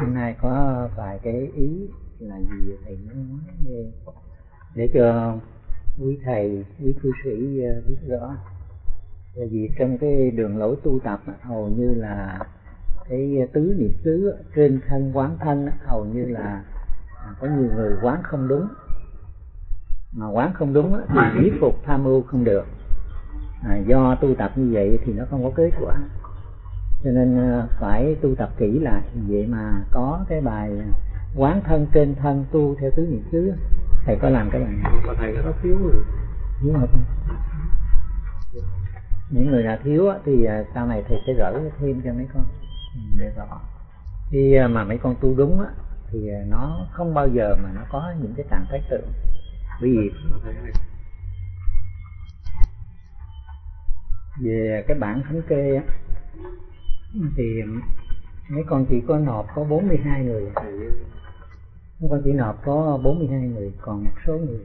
Hôm nay có vài cái ý là gì thầy muốn nói để cho quý thầy, quý cư sĩ biết rõ. Là vì trong cái đường lối tu tập hầu như là cái tứ niệm xứ trên thân quán thân hầu như là có nhiều người quán không đúng, mà quán không đúng thì thuyết phục tham mưu không được. Do tu tập như vậy thì nó không có kết quả, cho nên phải tu tập kỹ lại. Vậy mà có cái bài quán thân trên thân tu theo tứ niệm xứ, thầy có làm cái bài này mà thầy nó thiếu rồi. Thiếu không? Những người nào thiếu thì sau này thầy sẽ gửi thêm cho mấy con để rõ. Khi mà mấy con tu đúng thì nó không bao giờ mà nó có những cái trạng thái tượng. Bởi vì về cái bản thống kê thì mấy con chỉ có nộp có 42 người. Mấy con chỉ nộp có 42 người, còn một số người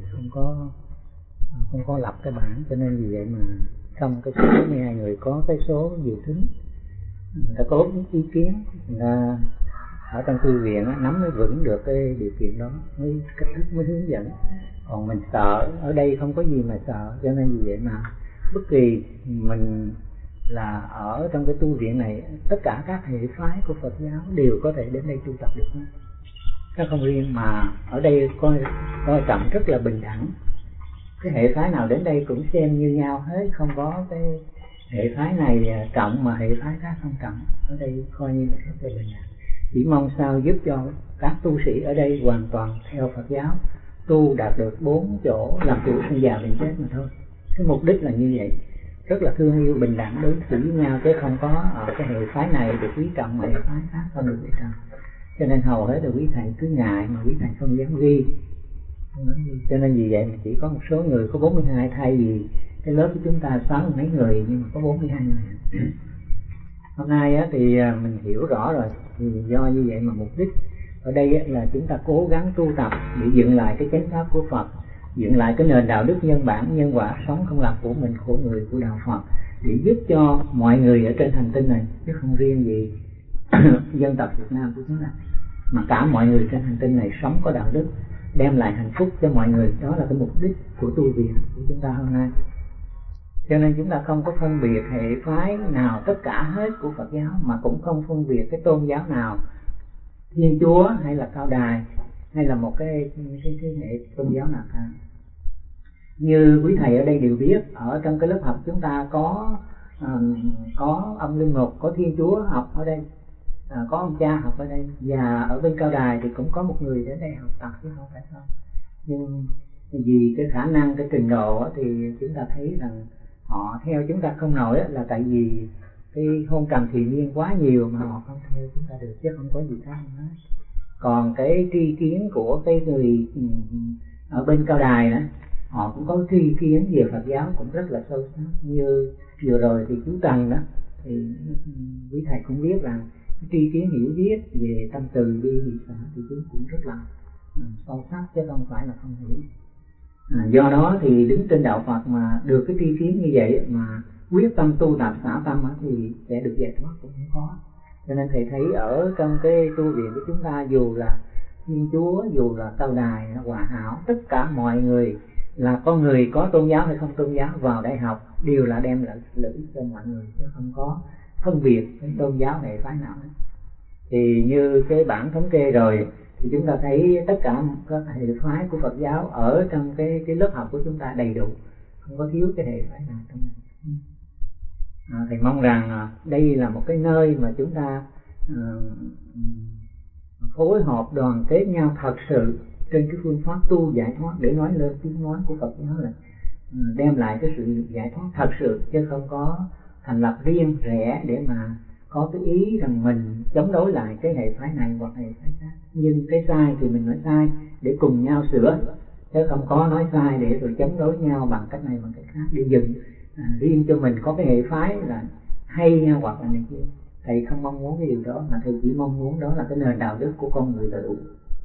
không có lập cái bản, cho nên vì vậy mà trong cái số 42 người có cái số dự tính người ta có ý kiến, người ta ở trong thư viện nắm mới vững được cái điều kiện đó, mới cách thức mới hướng dẫn. Còn mình sợ ở đây không có gì mà sợ, cho nên vì vậy mà bất kỳ mình là ở trong cái tu viện này, tất cả các hệ phái của Phật giáo đều có thể đến đây tu tập được. Nó không riêng, mà ở đây coi trọng rất là bình đẳng. Cái hệ phái nào đến đây cũng xem như nhau hết, không có cái hệ phái này trọng mà hệ phái khác không trọng. Ở đây coi như là rất là bình đẳng. Chỉ mong sao giúp cho các tu sĩ ở đây hoàn toàn theo Phật giáo, tu đạt được 4 chỗ làm chủ sinh già bệnh chết mà thôi. Cái mục đích là như vậy, rất là thương yêu bình đẳng đối xử với nhau, chứ không có ở cái hệ phái này được quý trọng mà hệ phái khác không được quý trọng. Cho nên hầu hết là quý thầy cứ ngại mà quý thầy không dám ghi. Cho nên vì vậy mà chỉ có một số người có 42, thay vì cái lớp của chúng ta 60 mấy người nhưng mà có 42 người. Hôm nay thì mình hiểu rõ rồi, thì do như vậy mà mục đích ở đây là chúng ta cố gắng tu tập để dựng lại cái chánh pháp của Phật, dựng lại cái nền đạo đức nhân bản nhân quả, sống không làm của mình của người của đạo Phật, để giúp cho mọi người ở trên hành tinh này, chứ không riêng gì dân tộc Việt Nam của chúng ta, mà cả mọi người trên hành tinh này sống có đạo đức, đem lại hạnh phúc cho mọi người. Đó là cái mục đích của tu viện của chúng ta hôm nay. Cho nên chúng ta không có phân biệt hệ phái nào, tất cả hết của Phật giáo, mà cũng không phân biệt cái tôn giáo nào, Thiên Chúa hay là Cao Đài hay là một cái hệ tôn giáo nào cả. Như quý thầy ở đây đều biết, ở trong cái lớp học chúng ta có ông Linh Mục, có Thiên Chúa học ở đây, có ông cha học ở đây, và ở bên Cao Đài thì cũng có một người đến đây học tập chứ không phải không. Nhưng vì cái khả năng, cái trình độ thì chúng ta thấy rằng họ theo chúng ta không nổi, là tại vì cái hôn trầm thì niên quá nhiều mà họ không theo chúng ta được, chứ không có gì khác hết. Còn cái tri kiến của cái người ở bên Cao Đài đó, họ cũng có tri kiến về Phật giáo cũng rất là sâu sắc. Như vừa rồi thì chú Trần đó, thì quý thầy cũng biết rằng cái tri kiến hiểu biết về tâm từ bi hỷ xã thì chúng cũng rất là sâu sắc, chứ không phải là không hiểu. Do đó thì đứng trên đạo Phật mà được cái tri kiến như vậy mà quyết tâm tu tập xả tâm thì sẽ được giải thoát cũng không có. Cho nên thầy thấy ở trong cái tu viện của chúng ta, dù là Thiên Chúa, dù là Cao Đài, Hòa Hảo, tất cả mọi người là con người có tôn giáo hay không tôn giáo vào đại học đều là đem lại lợi ích cho mọi người, chứ không có phân biệt cái tôn giáo hệ phái nào hết. Thì như cái bản thống kê rồi thì chúng ta thấy tất cả các hệ phái của Phật giáo ở trong cái lớp học của chúng ta đầy đủ, không có thiếu cái hệ phái nào trong này. Thầy mong rằng đây là một cái nơi mà chúng ta phối hợp đoàn kết nhau thật sự trên cái phương pháp tu giải thoát, để nói lên tiếng nói của Phật giáo là đem lại cái sự giải thoát thật sự, chứ không có thành lập riêng rẽ để mà có cái ý rằng mình chống đối lại cái hệ phái này hoặc hệ phái khác. Nhưng cái sai thì mình nói sai để cùng nhau sửa, chứ không có nói sai để rồi chống đối nhau bằng cách này bằng cách khác, để dựng riêng cho mình có cái hệ phái là hay hoặc là này kia. Thầy không mong muốn cái điều đó, mà thầy chỉ mong muốn đó là cái nền đạo đức của con người là đủ.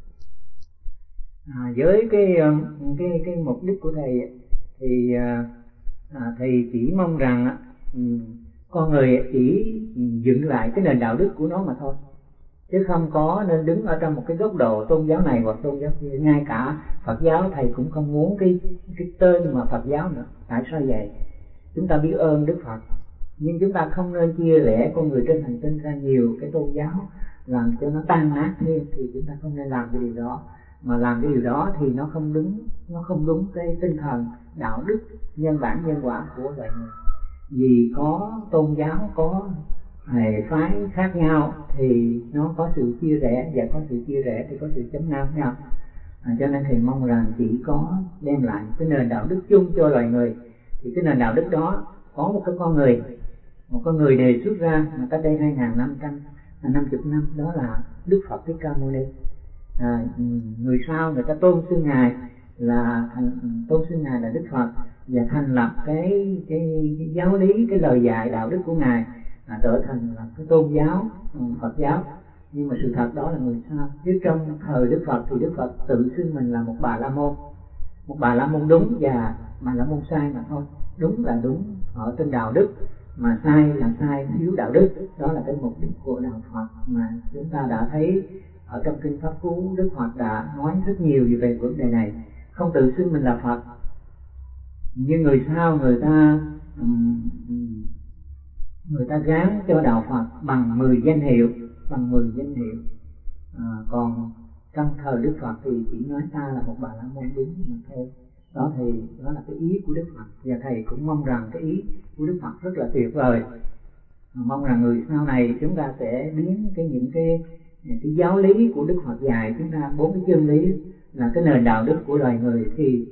Với cái mục đích của thầy thì thầy chỉ mong rằng con người chỉ dựng lại cái nền đạo đức của nó mà thôi, chứ không có nên đứng ở trong một cái góc độ tôn giáo này hoặc tôn giáo kia. Ngay cả Phật giáo thầy cũng không muốn cái tên mà Phật giáo nữa. Tại sao vậy? Chúng ta biết ơn Đức Phật, nhưng chúng ta không nên chia rẽ con người trên hành tinh ra nhiều cái tôn giáo làm cho nó tan nát thêm, thì chúng ta không nên làm cái điều đó. Mà làm cái điều đó thì nó không đúng cái tinh thần đạo đức nhân bản nhân quả của loài người. Vì có tôn giáo, có hệ phái khác nhau thì nó có sự chia rẽ, và có sự chia rẽ thì có sự chống nhau nhau. Cho nên thầy mong rằng chỉ có đem lại cái nền đạo đức chung cho loài người. Thì cái nền đạo đức đó có một con người đề xuất ra mà cách đây 2.550 năm, đó là Đức Phật Thích Ca Mâu Ni. Người sau người ta tôn xưng ngài là Đức Phật, và thành lập cái giáo lý, cái lời dạy đạo đức của ngài trở thành là cái tôn giáo Phật giáo. Nhưng mà sự thật đó là người sau. Chứ trong thời Đức Phật thì Đức Phật tự xưng mình là một Bà La Môn, đúng và Bà La Môn sai mà thôi. Đúng là đúng ở trên đạo đức, mà sai là sai thiếu đạo đức. Đó là cái mục đích của đạo Phật mà chúng ta đã thấy ở trong kinh Pháp Cú. Đức Phật đã nói rất nhiều về vấn đề này. Không tự xưng mình là Phật, nhưng người sau người ta gán cho đạo Phật bằng 10 danh hiệu. Còn trong thời Đức Phật thì chỉ nói ta là một Bà La Môn đúng mà thôi. Đó là cái ý của Đức Phật, và thầy cũng mong rằng cái ý của Đức Phật rất là tuyệt vời. Mong rằng người sau này chúng ta sẽ biến những cái giáo lý của Đức Phật dạy chúng ta 4 cái chân lý là cái nền đạo đức của loài người thì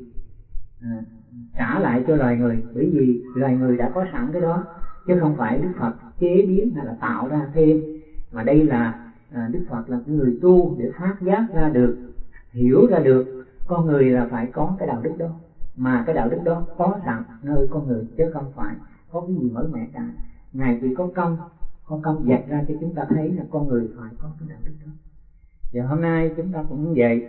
trả lại cho loài người, bởi vì loài người đã có sẵn cái đó, chứ không phải Đức Phật chế biến hay là tạo ra thêm. Mà đây là Đức Phật là người tu để phát giác ra được, hiểu ra được con người là phải có cái đạo đức đó, mà cái đạo đức đó có sẵn nơi con người, chứ không phải có cái gì mới mẻ cả. Ngài chỉ có công dạy ra cho chúng ta thấy là con người phải có cái đạo đức đó. Và hôm nay chúng ta cũng vậy,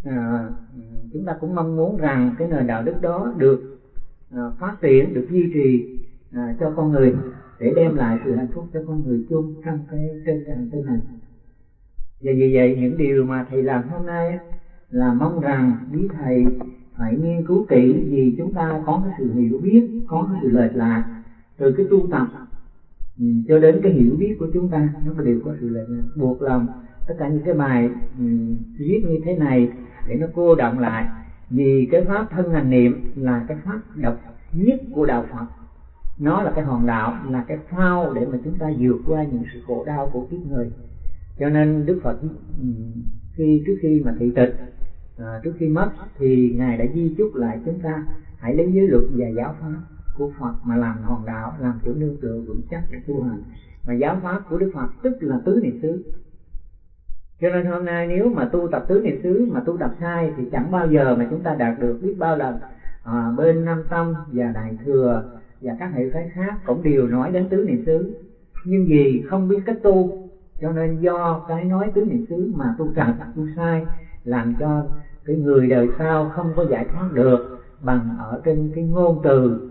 chúng ta cũng mong muốn rằng cái nền đạo đức đó được phát triển, được duy trì cho con người, để đem lại sự hạnh phúc cho con người chung trên cái hành tinh này. Và vì vậy những điều mà thầy làm hôm nay là mong rằng quý thầy phải nghiên cứu kỹ, vì chúng ta có cái sự hiểu biết, có cái sự lệch lạc từ cái tu tập cho đến cái hiểu biết của chúng ta, nó đều có sự lệch lạc. Buộc lòng tất cả những cái bài viết như thế này để nó cô động lại, vì cái pháp thân hành niệm là cái pháp độc nhất của đạo Phật. Nó là cái hòn đảo, là cái phao để mà chúng ta vượt qua những sự khổ đau của kiếp người. Cho nên Đức Phật trước khi mà thị tịch, trước khi mất thì Ngài đã di chúc lại chúng ta hãy lấy giới luật và giáo pháp của Phật mà làm hòn đảo, làm chỗ nương tựa vững chắc để tu hành. Mà giáo pháp của Đức Phật tức là tứ niệm xứ. Cho nên hôm nay nếu mà tu tập tứ niệm xứ mà tu tập sai thì chẳng bao giờ mà chúng ta đạt được. Biết bao lần bên Nam Tông và Đại Thừa và các hệ phái khác cũng đều nói đến tứ niệm xứ, nhưng vì không biết cách tu, cho nên do cái nói tứ niệm xứ mà tu trật, tu sai, làm cho cái người đời sau không có giải thoát được bằng ở trên cái ngôn từ,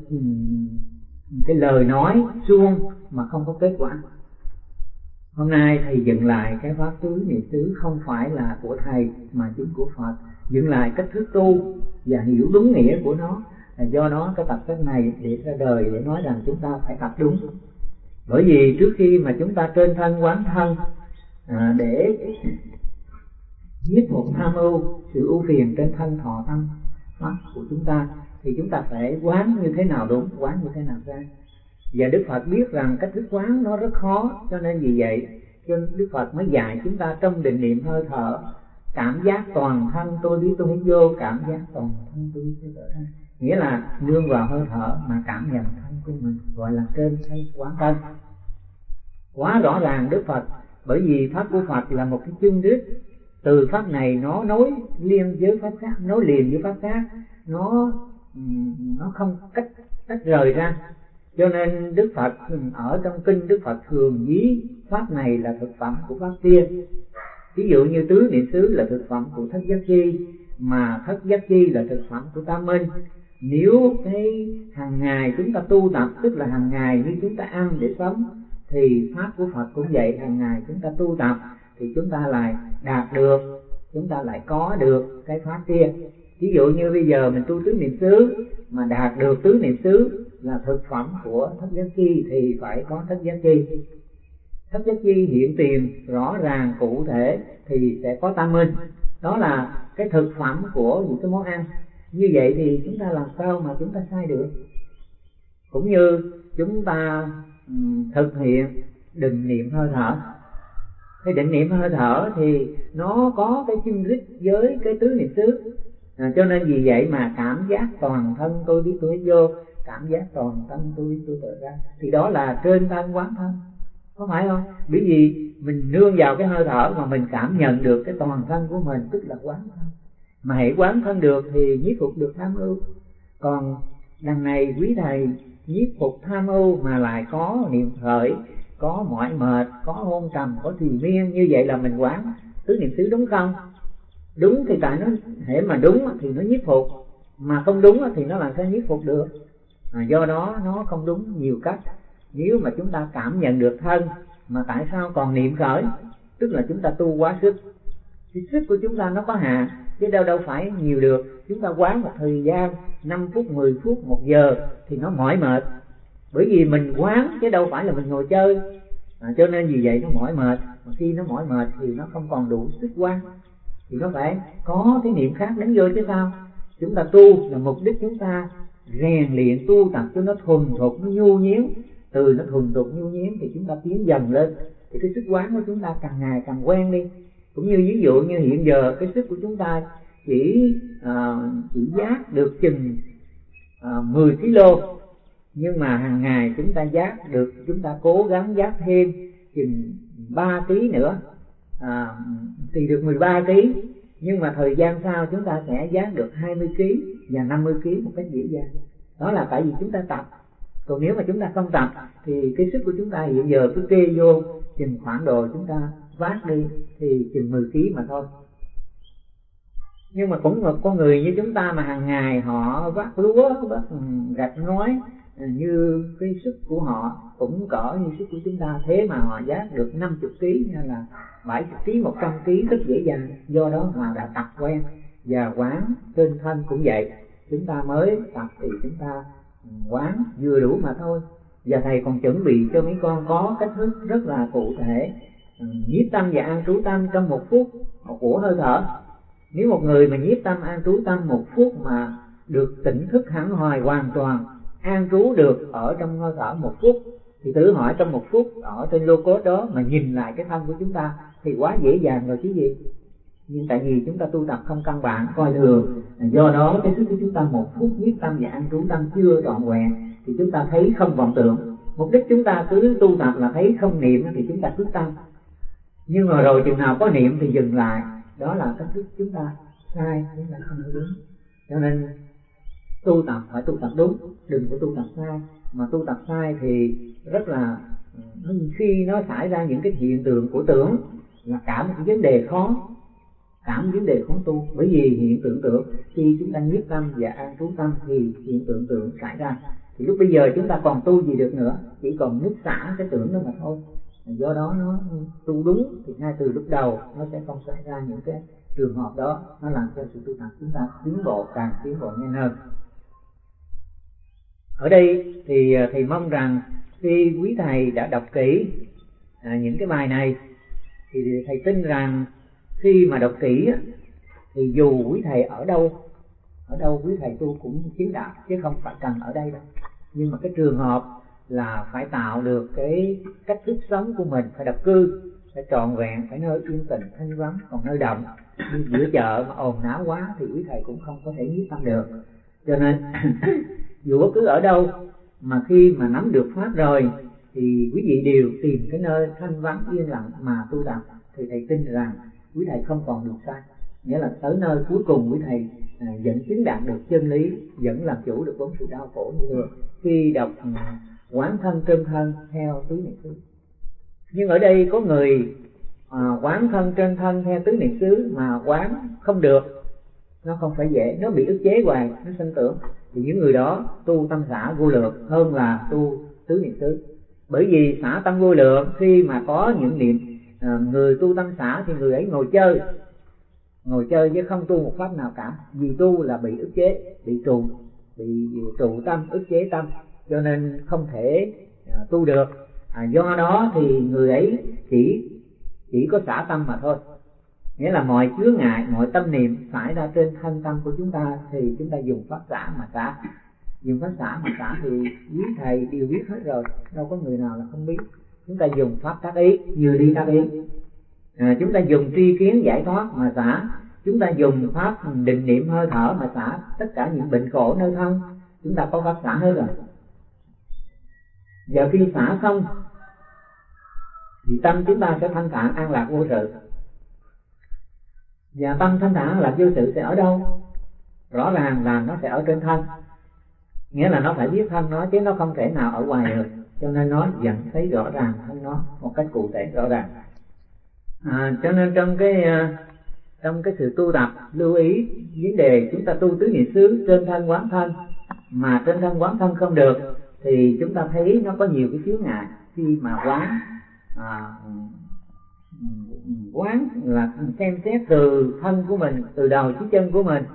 cái lời nói suông mà không có kết quả. Hôm nay thầy dựng lại cái pháp tứ niệm xứ không phải là của thầy mà chính của Phật, dựng lại cách thức tu và hiểu đúng nghĩa của nó. Là do đó cái tập sách này để ra đời để nói rằng chúng ta phải tập đúng. Bởi vì trước khi mà chúng ta trên thân quán thân để giết một tham ưu, sự ưu phiền trên thân thọ tâm pháp của chúng ta, thì chúng ta phải quán như thế nào đúng, quán như thế nào sai. Và Đức Phật biết rằng cách thức quán nó rất khó, cho nên vì vậy cho Đức Phật mới dạy chúng ta trong định niệm hơi thở, cảm giác toàn thân tôi biết tôi hít vô, cảm giác toàn thân tôi biết tôi thở ra. Nghĩa là nương vào hơi thở mà cảm nhận thân của mình, gọi là trên thân quán thân. Quá rõ ràng Đức Phật, bởi vì pháp của Phật là một cái chân rít, từ pháp này nó nối liền với pháp khác, nối liền với pháp khác, nó không tách rời ra. Cho nên Đức Phật ở trong kinh, Đức Phật thường ví pháp này là thực phẩm của pháp kia. Ví dụ như tứ niệm xứ là thực phẩm của thất giác chi, mà thất giác chi là thực phẩm của tam minh. Nếu cái hàng ngày chúng ta tu tập, tức là hàng ngày như chúng ta ăn để sống, thì pháp của Phật cũng vậy, hàng ngày chúng ta tu tập thì chúng ta lại đạt được, chúng ta lại có được cái pháp kia. Ví dụ như bây giờ mình tu tứ niệm xứ mà đạt được tứ niệm xứ là thực phẩm của thất giác chi thì phải có thất giác chi. Thất giác chi hiện tiền rõ ràng cụ thể thì sẽ có tam minh. Đó là cái thực phẩm của những cái món ăn. Như vậy thì chúng ta làm sao mà chúng ta sai được? Cũng như chúng ta thực hiện định niệm hơi thở. Cái định niệm hơi thở thì nó có cái chung rít với cái tứ niệm xứ. Cho nên vì vậy mà cảm giác toàn thân tôi biết tôi vô, cảm giác toàn thân tôi biết tôi tự ra, thì đó là trên thân quán thân, có phải không? Bởi vì mình nương vào cái hơi thở mà mình cảm nhận được cái toàn thân của mình, tức là quán thân. Mà hãy quán thân được thì nhiếp phục được tham ưu. Còn đằng này quý thầy nhiếp phục tham ưu mà lại có niệm khởi, có mỏi mệt, có hôn trầm, có thùy miên, như vậy là mình quán tứ niệm xứ đúng không? Đúng thì tại nó hễ mà đúng thì nó nhiếp phục, mà không đúng thì nó làm sao nhiếp phục được? Do đó nó không đúng nhiều cách. Nếu mà chúng ta cảm nhận được thân mà tại sao còn niệm khởi, tức là chúng ta tu quá sức. Thì sức của chúng ta nó có hạn, chứ đâu phải nhiều được. Chúng ta quán một thời gian 5 phút, 10 phút, 1 giờ thì nó mỏi mệt. Bởi vì mình quán chứ đâu phải là mình ngồi chơi. Cho nên vì vậy nó mỏi mệt. Mà khi nó mỏi mệt thì nó không còn đủ sức quán, thì nó phải có cái niệm khác đánh vô chứ sao. Chúng ta tu là mục đích chúng ta rèn luyện tu tập cho nó thuần thục, nó nhu nhuyễn. Từ nó thuần thục nhu nhuyễn thì chúng ta tiến dần lên, thì cái sức quán của chúng ta càng ngày càng quen đi. Cũng như ví dụ như hiện giờ cái sức của chúng ta chỉ giác được chừng 10 kg, nhưng mà hàng ngày chúng ta giác được, chúng ta cố gắng giác thêm chừng 3 kg nữa thì được 13 kg. Nhưng mà thời gian sau chúng ta sẽ giác được 20 kg và 50 kg một cách dễ dàng. Đó là tại vì chúng ta tập. Còn nếu mà chúng ta không tập thì cái sức của chúng ta hiện giờ cứ kê vô chừng khoảng độ chúng ta vác đi thì chừng 10 kg mà thôi. Nhưng mà cũng một con người như chúng ta mà hàng ngày họ vác lúa, vác gạch ngói, như cái sức của họ cũng cỡ như sức của chúng ta, thế mà họ giác được 50 kg hay là 70 kg, 100 kg rất dễ dàng. Do đó họ đã tập quen. Và quán trên thân cũng vậy, chúng ta mới tập thì chúng ta quán vừa đủ mà thôi. Và thầy còn chuẩn bị cho mấy con có cách thức rất là cụ thể, nhiếp tâm và an trú tâm trong 1 phút của hơi thở. Nếu một người mà nhiếp tâm an trú tâm 1 phút mà được tỉnh thức hẳn hoài hoàn toàn, an trú được ở trong hơi thở 1 phút, thì tự hỏi trong 1 phút ở trên lô cốt đó mà nhìn lại cái thân của chúng ta thì quá dễ dàng rồi chứ gì. Nhưng tại vì chúng ta tu tập không căn bản, coi thường, do đó cái sức của chúng ta 1 phút nhiếp tâm và an trú tâm chưa trọn vẹn, thì chúng ta thấy không vọng tưởng. Mục đích chúng ta cứ tu tập là thấy không niệm thì chúng ta cứ tăng, nhưng mà rồi chừng nào có niệm thì dừng lại. Đó là cách thức chúng ta sai, chúng ta không có đúng. Cho nên tu tập phải tu tập đúng, đừng có tu tập sai. Mà tu tập sai thì rất là, khi nó xảy ra những cái hiện tượng của tưởng là cả một cái vấn đề khó, cả một vấn đề khó tu. Bởi vì hiện tượng tưởng, khi chúng ta nhiếp tâm và an trú tâm thì hiện tượng tưởng xảy ra, thì lúc bây giờ chúng ta còn tu gì được nữa, chỉ còn nứt xả cái tưởng đó mà thôi. Do đó nó tu đúng thì ngay từ lúc đầu nó sẽ không xảy ra những cái trường hợp đó, nó làm cho sự tu tập chúng ta tiến bộ, càng tiến bộ nhanh hơn. Ở đây thì thầy mong rằng khi quý thầy đã đọc kỹ những cái bài này thì thầy tin rằng khi mà đọc kỹ thì dù quý thầy ở đâu quý thầy tu cũng chứng đạo, chứ không phải cần ở đây đâu. Nhưng mà cái trường hợp là phải tạo được cái cách thức sống của mình phải độc cư, phải trọn vẹn, phải nơi yên tĩnh thanh vắng. Còn nơi động như giữa chợ mà ồn náo quá thì quý thầy cũng không có thể nhiếp tâm được. Cho nên dù bất cứ ở đâu mà khi mà nắm được pháp rồi thì quý vị đều tìm cái nơi thanh vắng yên lặng mà tu tập, thì thầy tin rằng quý thầy không còn đường sai. Nghĩa là tới nơi cuối cùng quý thầy vẫn chứng đạt được chân lý, vẫn làm chủ được vốn sự đau khổ như thường khi đọc quán thân trên thân theo tứ niệm xứ. Nhưng ở đây có người quán thân trên thân theo tứ niệm xứ mà quán không được, nó không phải dễ, nó bị ức chế hoài, nó sinh tưởng. Thì những người đó tu tâm xả vô lượng hơn là tu tứ niệm xứ. Bởi vì xả tâm vô lượng khi mà có những niệm người tu tâm xã thì người ấy ngồi chơi chứ không tu một pháp nào cả, vì tu là bị ức chế, bị trụ tâm, ức chế tâm, cho nên không thể tu được. Do đó thì người ấy chỉ có xả tâm mà thôi, nghĩa là mọi chướng ngại, mọi tâm niệm xảy ra trên thân tâm của chúng ta thì chúng ta dùng pháp xả mà xả. Dùng pháp xả mà xả thì quý thầy đều biết hết rồi, đâu có người nào là không biết. Chúng ta dùng pháp tác ý, như đi tác ý. Chúng ta dùng tri kiến giải thoát mà xả. Chúng ta dùng pháp định niệm hơi thở mà xả. Tất cả những bệnh khổ nơi thân chúng ta có pháp xả hết rồi. Giờ khi xả xong thì tâm chúng ta sẽ thanh thản an lạc vô sự. Và tâm thanh thản an lạc vô sự sẽ ở đâu? Rõ ràng là nó sẽ ở trên thân, nghĩa là nó phải biết thân nó chứ nó không thể nào ở ngoài được, cho nên nó vẫn thấy rõ ràng thân nó một cách cụ thể rõ ràng. Cho nên trong cái sự tu tập lưu ý vấn đề chúng ta tu tứ niệm xứ trên thân quán thân, mà trên thân quán thân không được thì chúng ta thấy nó có nhiều cái chướng ngại khi mà quán là xem xét từ thân của mình, từ đầu chí chân của mình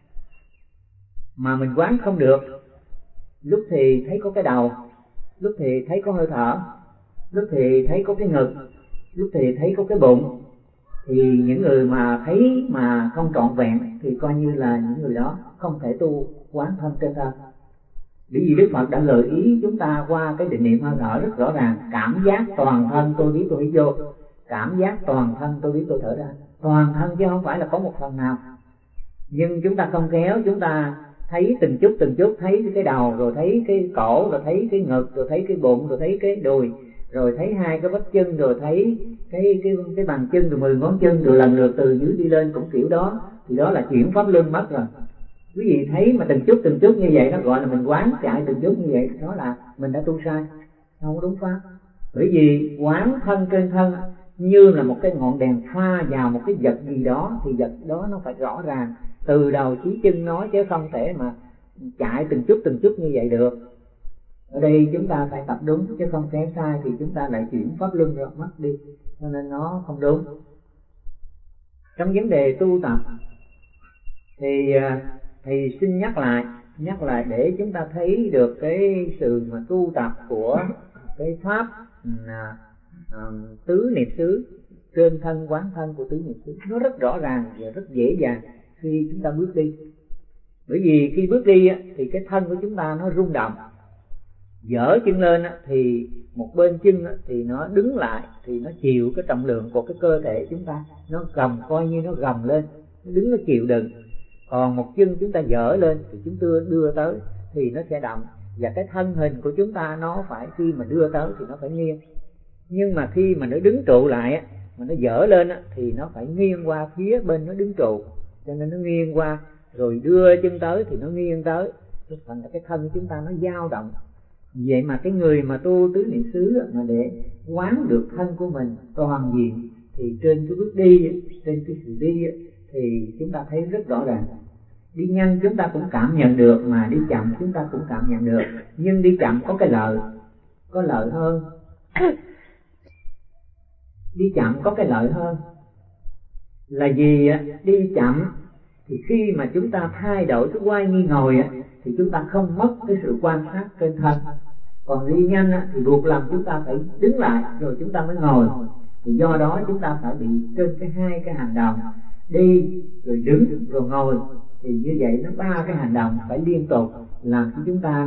mà mình quán không được. Lúc thì thấy có cái đầu, lúc thì thấy có hơi thở, lúc thì thấy có cái ngực, lúc thì thấy có cái bụng, thì những người mà thấy mà không trọn vẹn thì coi như là những người đó không thể tu quán thân trên thân. Bởi vì Đức Phật đã gợi ý chúng ta qua cái định niệm hơi thở rất rõ ràng: cảm giác toàn thân tôi biết tôi hít vô, cảm giác toàn thân tôi biết tôi thở ra. Toàn thân chứ không phải là có một phần nào. Nhưng chúng ta không khéo, chúng ta thấy từng chút, thấy cái đầu, rồi thấy cái cổ, rồi thấy cái ngực, rồi thấy cái bụng, rồi thấy cái đùi, rồi thấy hai cái bắp chân, rồi thấy cái bàn chân, rồi 10 ngón chân, rồi lần lượt từ dưới đi lên cũng kiểu đó. Thì đó là chuyển pháp luân mất rồi. Quý vị thấy mà từng chút như vậy, nó gọi là mình quán chạy từng chút như vậy, đó là mình đã tu sai, không có đúng pháp. Bởi vì quán thân trên thân như là một cái ngọn đèn pha vào một cái vật gì đó, thì vật đó nó phải rõ ràng từ đầu chí chân nó, chứ không thể mà chạy từng chút như vậy được. Ở đây chúng ta phải tập đúng, chứ không kém sai thì chúng ta lại chuyển pháp luân rồi mất đi, cho nên nó không đúng. Trong vấn đề tu tập thì xin nhắc lại để chúng ta thấy được cái sự mà tu tập của cái pháp tứ niệm xứ, trên thân quán thân của tứ niệm xứ, nó rất rõ ràng và rất dễ dàng khi chúng ta bước đi. Bởi vì khi bước đi thì cái thân của chúng ta nó rung động, dở chân lên thì một bên chân thì nó đứng lại, thì nó chịu cái trọng lượng của cái cơ thể chúng ta, nó gồng, coi như nó gồng lên, nó đứng nó chịu đựng. Còn một chân chúng ta dở lên thì chúng ta đưa tới thì nó sẽ động, và cái thân hình của chúng ta nó phải, khi mà đưa tới thì nó phải nghiêng. Nhưng mà khi mà nó đứng trụ lại mà nó dở lên thì nó phải nghiêng qua phía bên nó đứng trụ, cho nên nó nghiêng qua, rồi đưa chân tới thì nó nghiêng tới, thành ra cái thân của chúng ta nó dao động. Vậy mà cái người mà tu tứ niệm xứ mà để quán được thân của mình toàn diện thì trên cái bước đi, trên cái sự đi thì chúng ta thấy rất rõ ràng. Đi nhanh chúng ta cũng cảm nhận được, mà đi chậm chúng ta cũng cảm nhận được. Nhưng đi chậm có cái lợi hơn. Đi chậm có cái lợi hơn là gì? Đi chậm thì khi mà chúng ta thay đổi cái quay nghi ngồi thì chúng ta không mất cái sự quan sát trên thân. Còn đi nhanh thì buộc lòng chúng ta phải đứng lại rồi chúng ta mới ngồi. Thì do đó chúng ta phải bị trên hai cái hành động đi rồi đứng rồi ngồi, thì như vậy nó 3 cái hành động phải liên tục, làm cho chúng ta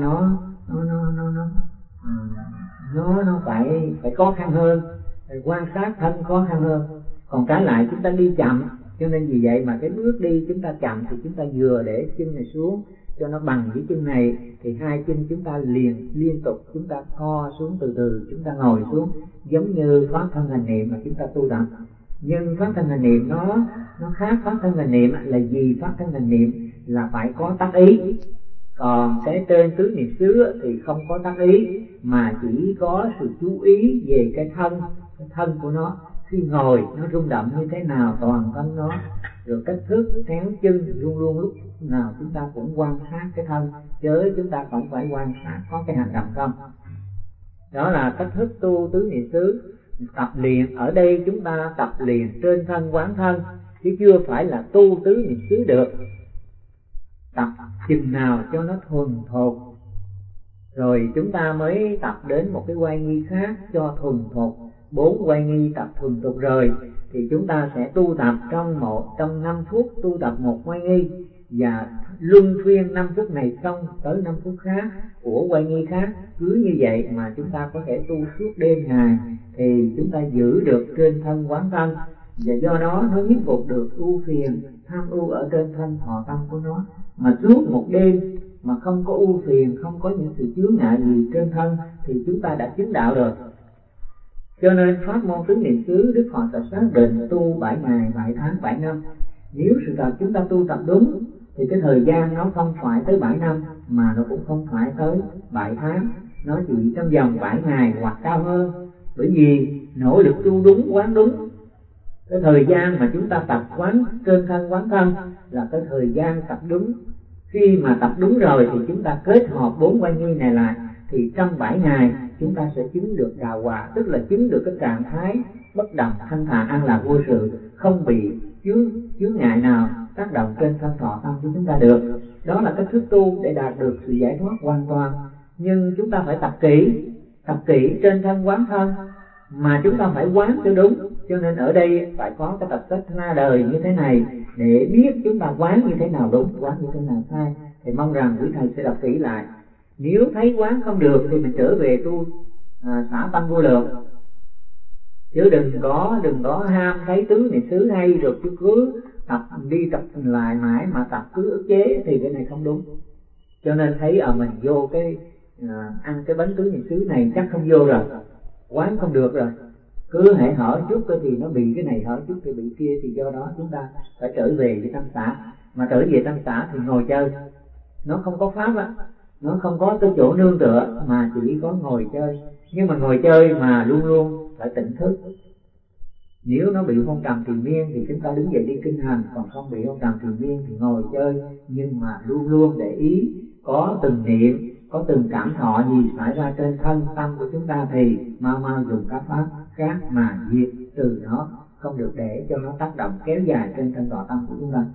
nó phải khó khăn hơn, quan sát thân khó khăn hơn. Còn trái lại chúng ta đi chậm, cho nên vì vậy mà cái bước đi chúng ta chậm thì chúng ta vừa để chân này xuống cho nó bằng với chân này, thì hai chân chúng ta liên tục chúng ta co xuống, từ từ chúng ta ngồi xuống, giống như pháp thân hành niệm mà chúng ta tu tập. Nhưng pháp thân hành niệm nó khác. Pháp thân hành niệm là gì? Pháp thân hành niệm là phải có tác ý. Còn cái trên tứ niệm xứ thì không có tác ý, mà chỉ có sự chú ý về cái thân của nó. Khi ngồi nó rung động như thế nào, toàn thân nó, rồi cách thức kéo chân, luôn luôn lúc nào chúng ta cũng quan sát cái thân, chứ chúng ta không phải quan sát có cái hành động không. Đó là cách thức tu tứ niệm xứ. Tập luyện ở đây chúng ta tập luyện trên thân quán thân, chứ chưa phải là tu tứ niệm xứ được. Tập chừng nào cho nó thuần thục, rồi chúng ta mới tập đến một cái oai nghi khác cho thuần thục. 4 oai nghi tập thuần thục rồi thì chúng ta sẽ tu tập trong 5 phút tu tập một oai nghi, và luân phiên 5 phút này xong tới 5 phút khác của oai nghi khác. Cứ như vậy mà chúng ta có thể tu suốt đêm ngày, thì chúng ta giữ được trên thân quán thân, và do đó nó nhiếp phục được ưu phiền tham ưu ở trên thân thọ tâm của nó. Mà suốt một đêm mà không có ưu phiền, không có những sự chướng ngại gì trên thân thì chúng ta đã chứng đạo rồi. Cho nên pháp môn tứ niệm xứ Đức Phật đã xác định tu 7 ngày, 7 tháng, 7 năm. Nếu sự thật chúng ta tu tập đúng thì cái thời gian nó không phải tới 7 năm, mà nó cũng không phải tới 7 tháng, nó chỉ trong vòng 7 ngày hoặc cao hơn. Bởi vì nỗ lực tu đúng, quán đúng. Cái thời gian mà chúng ta tập quán trên thân quán thân là cái thời gian tập đúng. Khi mà tập đúng rồi thì chúng ta kết hợp 4 oai nghi này lại, thì trong 7 ngày chúng ta sẽ chứng được đào hòa, tức là chứng được cái trạng thái bất động thanh thản an lạc vô sự, không bị chướng ngại nào tác động trên thân thọ tâm của chúng ta được. Đó là cách thức tu để đạt được sự giải thoát hoàn toàn. Nhưng chúng ta phải tập kỹ trên thân quán thân, mà chúng ta phải quán cho đúng. Cho nên ở đây phải có cái tập sách ra đời như thế này để biết chúng ta quán như thế nào đúng, quán như thế nào sai. Thì mong rằng quý thầy sẽ đọc kỹ lại. Nếu thấy quán không được thì mình trở về tu xả tâm vô lượng, chứ đừng có ham thấy tứ niệm xứ hay rồi chứ cứ tập lại mãi mà tập cứ ức chế thì cái này không đúng. Cho nên thấy mình vô cái ăn cái bánh tứ niệm xứ này chắc không vô rồi, quán không được rồi, cứ hễ hở chút thì nó bị cái này, hở chút thì bị kia. Thì do đó chúng ta phải trở về với tâm xã. Mà trở về tâm xã thì ngồi chơi, nó không có pháp á, nó không có cái chỗ nương tựa, mà chỉ có ngồi chơi. Nhưng mà ngồi chơi mà luôn luôn phải tỉnh thức. Nếu nó bị hôn trầm triền miên thì chúng ta đứng dậy đi kinh hành, còn không bị hôn trầm triền miên thì ngồi chơi, nhưng mà luôn luôn để ý, có từng niệm, có từng cảm thọ gì xảy ra trên thân tâm của chúng ta thì mau dùng các pháp khác mà diệt từ nó, không được để cho nó tác động kéo dài trên thân thọ tâm của chúng ta.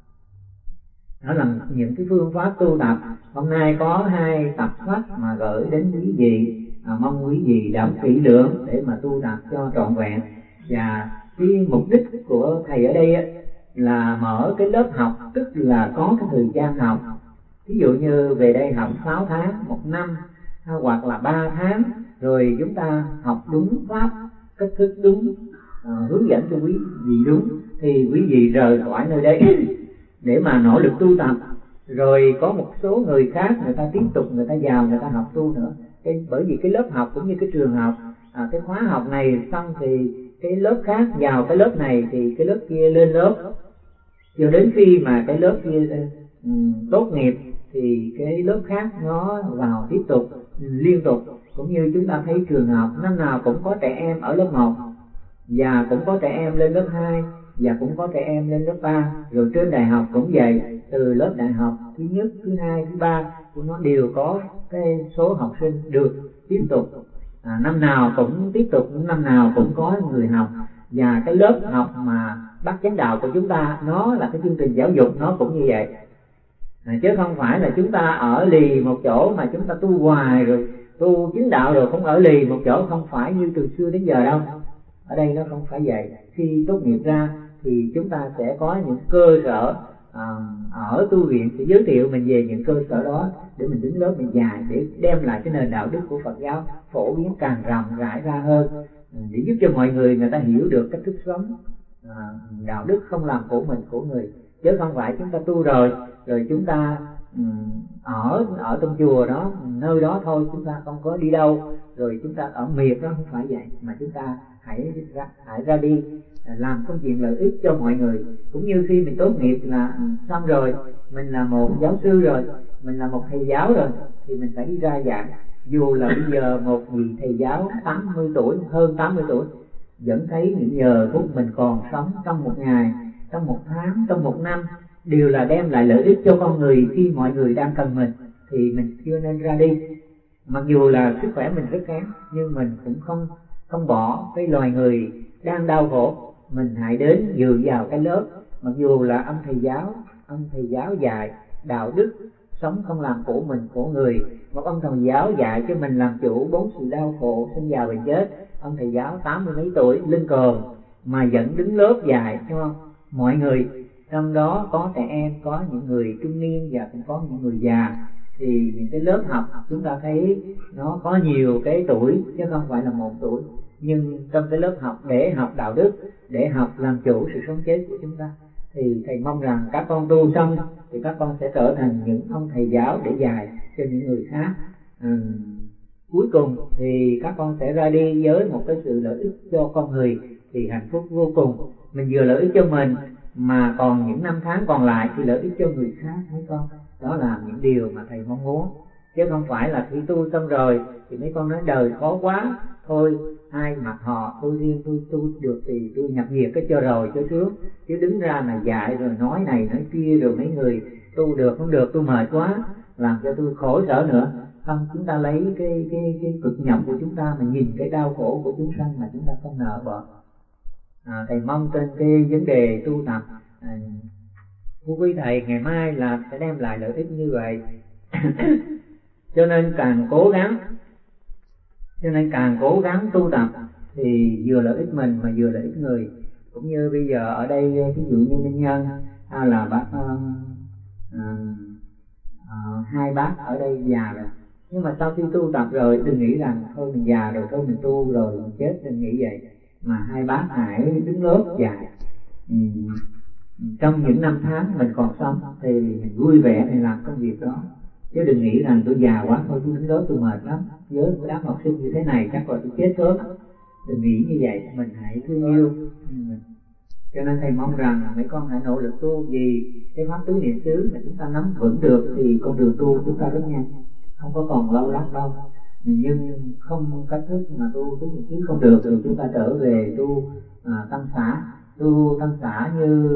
Đó là những cái phương pháp tu tập. Hôm nay có 2 tập sách mà gửi đến quý vị, mong quý vị đọc kỹ lưỡng để mà tu tập cho trọn vẹn. Và cái mục đích của thầy ở đây là mở cái lớp học, tức là có cái thời gian học. Ví dụ như về đây học 6 tháng, 1 năm, hoặc là 3 tháng, rồi chúng ta học đúng pháp, cách thức đúng, hướng dẫn cho quý vị đúng, thì quý vị rời khỏi nơi đây để mà nỗ lực tu tập. Rồi có một số người khác người ta tiếp tục người ta vào người ta học tu nữa. Bởi vì cái lớp học cũng như cái trường học, cái khóa học này xong thì cái lớp khác vào cái lớp này thì cái lớp kia lên lớp, cho đến khi mà cái lớp kia tốt nghiệp thì cái lớp khác nó vào tiếp tục liên tục. Cũng như chúng ta thấy trường học năm nào cũng có trẻ em ở lớp 1, và cũng có trẻ em lên lớp 2, và cũng có trẻ em lên lớp 3. Rồi trên đại học cũng vậy, từ lớp đại học thứ nhất, thứ hai, thứ ba của nó đều có cái số học sinh được tiếp tục. Năm nào cũng tiếp tục, năm nào cũng có người học. Và cái lớp học mà Bát Chánh Đạo của chúng ta, nó là cái chương trình giáo dục nó cũng như vậy. Chứ không phải là chúng ta ở lì một chỗ mà chúng ta tu hoài rồi tu chính đạo rồi không ở lì một chỗ, không phải như từ xưa đến giờ đâu. Ở đây nó không phải vậy. Khi tốt nghiệp ra thì chúng ta sẽ có những cơ sở, ở tu viện sẽ giới thiệu mình về những cơ sở đó để mình đứng lớp mình dạy, để đem lại cái nền đạo đức của Phật giáo phổ biến càng rộng rãi ra hơn, để giúp cho mọi người ta hiểu được cách thức sống đạo đức không làm của mình của người. Chứ không phải chúng ta tu rồi chúng ta ở trong chùa đó, nơi đó thôi, chúng ta không có đi đâu, rồi chúng ta ở miệt đó, không phải vậy. Mà chúng ta hãy ra đi làm công chuyện lợi ích cho mọi người. Cũng như khi mình tốt nghiệp là xong rồi, mình là một giáo sư rồi, mình là một thầy giáo rồi, thì mình phải đi ra giảng. Dù là bây giờ một vị thầy giáo 80 tuổi, hơn 80 tuổi, vẫn thấy những giờ phút mình còn sống trong một ngày, trong một tháng, trong một năm đều là đem lại lợi ích cho con người. Khi mọi người đang cần mình thì mình chưa nên ra đi. Mặc dù là sức khỏe mình rất kém, nhưng mình cũng không không bỏ cái loài người đang đau khổ. Mình hãy đến dựa vào cái lớp, mặc dù là ông thầy giáo dạy đạo đức sống không làm khổ mình khổ người. Một ông thầy giáo dạy cho mình làm chủ 4 sự đau khổ sinh già bệnh chết. Ông thầy giáo 80 mấy tuổi lưng còm mà vẫn đứng lớp dạy cho mọi người, trong đó có trẻ em, có những người trung niên và cũng có những người già. Thì những cái lớp học chúng ta thấy nó có nhiều cái tuổi chứ không phải là một tuổi, nhưng trong cái lớp học để học đạo đức, để học làm chủ sự sống chết của chúng ta, thì thầy mong rằng các con tu xong thì các con sẽ trở thành những ông thầy giáo để dạy cho những người khác. Cuối cùng thì các con sẽ ra đi với một cái sự lợi ích cho con người thì hạnh phúc vô cùng. Mình vừa lợi ích cho mình mà còn những năm tháng còn lại thì lợi ích cho người khác mấy con. Đó là những điều mà thầy mong muốn, chứ không phải là khi tu xong rồi thì mấy con nói đời khó quá, thôi hai mặt họ, tôi riêng tôi tu được thì tôi nhập nhiệt cái cho rồi cho trước, chứ đứng ra mà dạy rồi nói này nói kia rồi mấy người tu được không được tôi mệt quá, làm cho tôi khổ sở nữa. Không, chúng ta lấy cái cực nhọc của chúng ta mà nhìn cái đau khổ của chúng sanh mà chúng ta không nỡ bỏ. Thầy mong trên cái vấn đề tu tập của quý thầy ngày mai là sẽ đem lại lợi ích như vậy. Cho nên càng cố gắng tu tập thì vừa lợi ích mình mà vừa lợi ích người. Cũng như bây giờ ở đây ví dụ như Minh Nhân hay là bác hai bác ở đây già rồi, nhưng mà sau khi tu tập rồi đừng nghĩ rằng thôi mình già rồi thôi mình tu rồi mình chết, đừng nghĩ vậy. Mà hai bác hãy đứng lớp dạy. Trong những năm tháng mình còn sống thì mình vui vẻ mình làm công việc đó, chứ đừng nghĩ rằng tôi già quá thôi tôi đứng lớp tôi mệt lắm, với một đám học sinh như thế này chắc là tôi chết sớm. Đừng nghĩ như vậy, mình hãy thương yêu. Cho nên thầy mong rằng mấy con hãy nỗ lực tu, vì cái pháp tứ niệm xứ mà chúng ta nắm vững được thì con đường tu chúng ta rất nhanh, không có còn lâu lắc đâu. Nhưng không cách thức mà tu tứ niệm xứ không được thì chúng ta trở về tu tâm xã. Tu tâm xã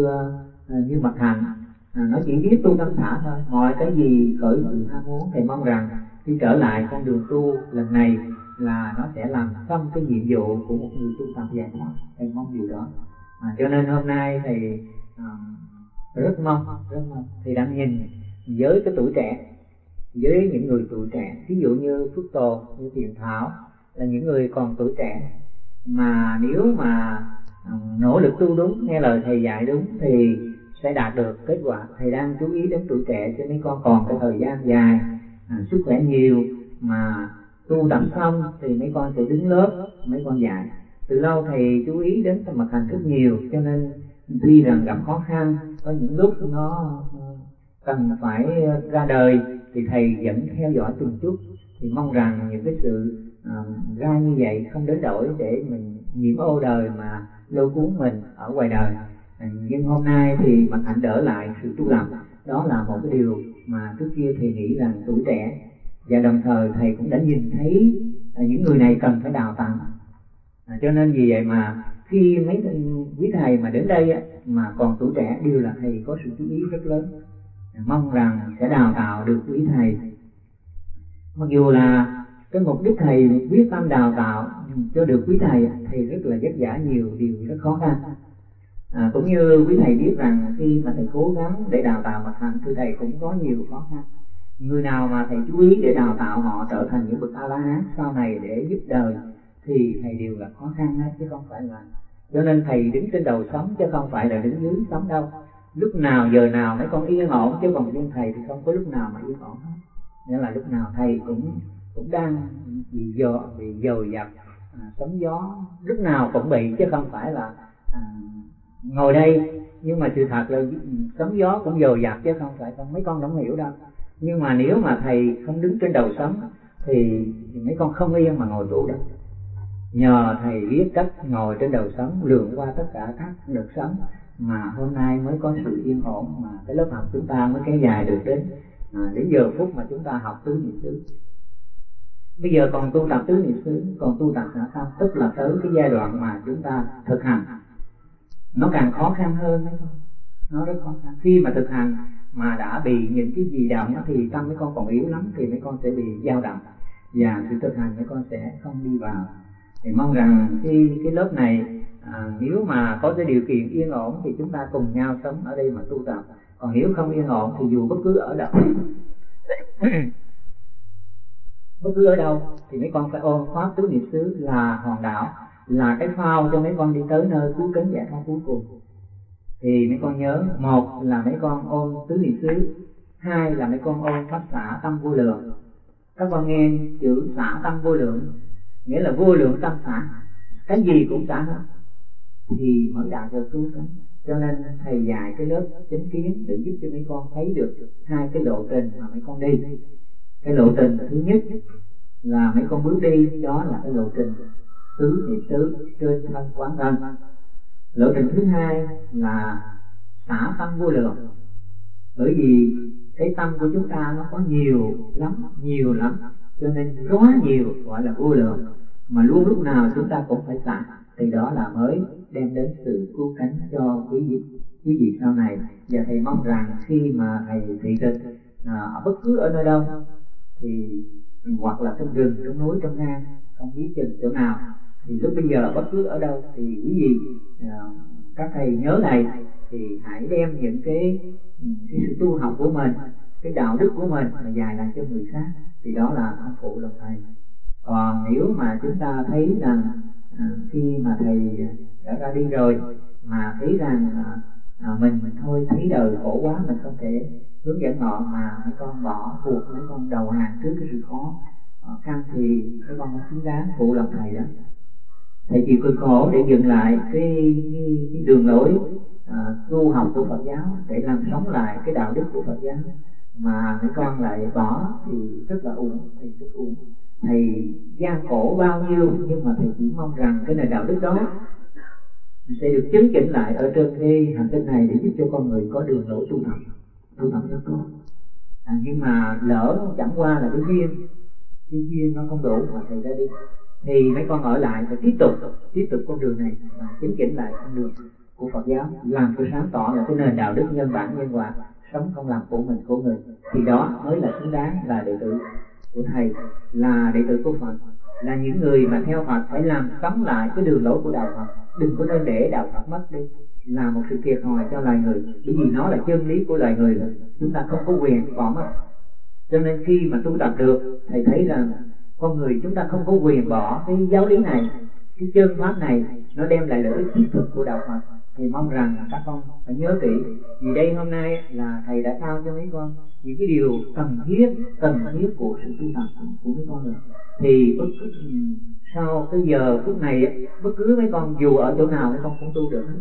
như Mật Hạnh, nó chỉ biết tu tâm xã thôi, mọi cái gì khởi sự ham muốn. Thầy mong rằng khi trở lại con đường tu lần này là nó sẽ làm xong cái nhiệm vụ của một người tu tập giải thoát. Thầy mong điều đó. Cho nên hôm nay thầy rất mong thầy đang nhìn với cái tuổi trẻ, với những người tuổi trẻ, ví dụ như Phước Tồn, như Thiện Thảo là những người còn tuổi trẻ, mà nếu mà nỗ lực tu đúng, nghe lời thầy dạy đúng thì sẽ đạt được kết quả. Thầy đang chú ý đến tuổi trẻ cho mấy con còn cái thời gian dài, sức khỏe nhiều, mà tu tập xong thì mấy con sẽ đứng lớp mấy con dạy. Từ lâu thầy chú ý đến Mật Hạnh rất nhiều, cho nên tuy rằng gặp khó khăn, có những lúc nó cần phải ra đời thì thầy vẫn theo dõi từng chút. Thì mong rằng những cái sự ra như vậy không đến đổi để mình nhiễm ô đời mà lôi cuốn mình ở ngoài đời. Nhưng hôm nay thì Mật Hạnh đỡ lại sự tu tập, đó là một cái điều mà trước kia thầy nghĩ rằng tuổi trẻ, và đồng thời thầy cũng đã nhìn thấy những người này cần phải đào tạo. Cho nên vì vậy mà khi mấy quý thầy mà đến đây mà còn tuổi trẻ đều là thầy có sự chú ý rất lớn. Mong rằng sẽ đào tạo được quý thầy. Mặc dù là cái mục đích thầy quyết tâm đào tạo cho được quý thầy rất là vất vả, nhiều điều rất khó khăn. Cũng như quý thầy biết rằng khi mà thầy cố gắng để đào tạo Mật Hạnh thì thầy cũng có nhiều khó khăn. Người nào mà thầy chú ý để đào tạo họ trở thành những bậc A-la-hán sau này để giúp đời thì thầy đều là khó khăn hết, chứ không phải là. Cho nên thầy đứng trên đầu sóng chứ không phải là đứng dưới sóng đâu. Lúc nào giờ nào mấy con yên ổn, chứ còn riêng thầy thì không có lúc nào mà yên ổn hết. Nghĩa là lúc nào thầy cũng đang bị dời dập sóng gió, lúc nào cũng bị, chứ không phải là ngồi đây. Nhưng mà sự thật là sóng gió cũng dời dập chứ không phải không, mấy con không hiểu đâu. Nhưng mà nếu mà thầy không đứng trên đầu sóng thì mấy con không yên mà ngồi tu đâu. Nhờ thầy biết cách ngồi trên đầu sóng, lượn qua tất cả các đợt sóng mà hôm nay mới có sự yên ổn, mà cái lớp học chúng ta mới kéo dài được đến giờ phút mà chúng ta học tứ niệm xứ. Bây giờ còn tu tập tứ niệm xứ, còn tu tập xã tâm, tức là tới cái giai đoạn mà chúng ta thực hành nó càng khó khăn hơn mấy con. Nó rất khó khăn. Khi mà thực hành mà đã bị những cái gì động thì tâm mấy con còn yếu lắm thì mấy con sẽ bị dao động, và sự thực hành mấy con sẽ không đi vào. Thì mong rằng cái lớp này nếu mà có cái điều kiện yên ổn thì chúng ta cùng nhau sống ở đây mà tu tập. Còn nếu không yên ổn thì dù bất cứ ở đâu bất cứ ở đâu thì mấy con phải ôm pháp tứ niệm xứ là hòn đảo, là cái phao cho mấy con đi tới nơi cứu cánh giải thoát cuối cùng. Thì mấy con nhớ, một là mấy con ôm tứ niệm xứ, hai là mấy con ôm pháp xả tâm vô lượng. Các con nghe chữ xả tâm vô lượng nghĩa là vô lượng tâm xả, cái gì cũng xả hết thì mới đạt được cứu cánh. Cho nên thầy dạy cái lớp chánh kiến để giúp cho mấy con thấy được hai cái lộ trình mà mấy con đi. Cái lộ trình thứ nhất là mấy con bước đi, đó là cái lộ trình tứ niệm xứ trên thân quán thân. Lộ trình thứ hai là xả tâm vô lượng. Bởi vì cái tâm của chúng ta nó có nhiều lắm, cho nên quá nhiều gọi là vô lượng, mà luôn lúc nào chúng ta cũng phải xả, thì đó là mới đem đến sự cứu cánh cho quý vị sau này. Và thầy mong rằng khi mà thầy thị tịch ở bất cứ ở nơi đâu, thì hoặc là trong rừng, trong núi, trong hang, không biết chừng chỗ nào, thì lúc bây giờ bất cứ ở đâu thì quý vị các thầy nhớ thầy thì hãy đem những cái sự tu học của mình, cái đạo đức của mình mà dạy lại cho người khác, thì đó là không phụ lòng thầy. Còn nếu mà chúng ta thấy rằng khi mà thầy đã ra đi rồi mà thấy rằng mình thôi thấy đời khổ quá, mình không thể hướng dẫn họ, mà mấy con bỏ cuộc, mấy con đầu hàng trước cái sự khó khăn, thì mấy con không xứng đáng phụ lòng thầy đó. Thầy chịu cực khổ để dựng lại cái đường lối tu học của Phật giáo, để làm sống lại cái đạo đức của Phật giáo, mà mấy con lại bỏ thì rất là uổng. Thầy rất uổng. Thầy gian khổ bao nhiêu, nhưng mà thầy chỉ mong rằng cái nền đạo đức đó sẽ được chứng chỉnh lại ở trên cái hành tinh này, để giúp cho con người có đường lối tu tập cho tốt. Nhưng mà lỡ chẳng qua là cái duyên nó không đủ mà thầy ra đi, thì mấy con ở lại phải tiếp tục con đường này và chứng chỉnh lại con đường của Phật giáo, làm cho sáng tỏ là cái nền đạo đức nhân bản nhân quả, sống không làm của mình của người, thì đó mới là xứng đáng là đệ tử của thầy, là đệ tử của Phật, là những người mà theo Phật phải làm sống lại cái đường lối của đạo Phật. Đừng có nên để đạo Phật mất đi, là một sự thiệt thòi cho loài người, bởi vì nó là chân lý của loài người, là chúng ta không có quyền bỏ mất. Cho nên khi mà tu tập được, thầy thấy rằng con người chúng ta không có quyền bỏ cái giáo lý này, cái chân pháp này, nó đem lại lợi ích thiết thực của đạo Phật. Thì mong rằng các con phải nhớ kỹ, vì đây hôm nay là thầy đã trao cho mấy con những cái điều cần thiết của sự tu tập của mấy con rồi. Thì bất cứ sau cái giờ phút này, bất cứ mấy con dù ở chỗ nào mấy con cũng tu được hết,